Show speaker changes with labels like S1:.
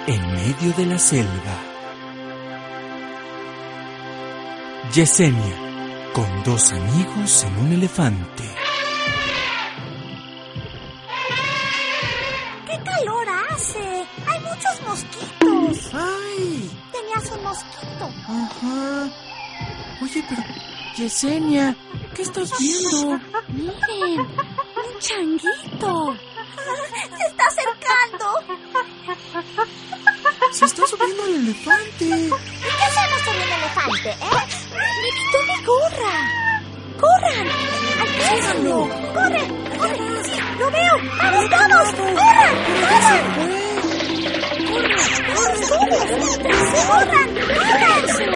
S1: en medio de la selva. Yesenia, con dos amigos en un elefante.
S2: ¡Qué calor hace! ¡Hay muchos mosquitos!
S3: ¡Ay!
S2: Tenías un mosquito.
S3: Ajá. Oye, pero... Yesenia, ¿qué estás viendo?
S2: Miren, un changuito. Se está acercando.
S3: Se está subiendo al elefante.
S2: ¿Y qué hacemos sobre el elefante, Me quitó mi gorra. ¡Corran! ¡Alcánzalo! ¡Corre! ¡Corre! ¡Sí, lo veo! ¡Vamos todos! ¡Corran! ¡Corran! ¡Corran! ¡Corran! ¡Corran! ¡Corran!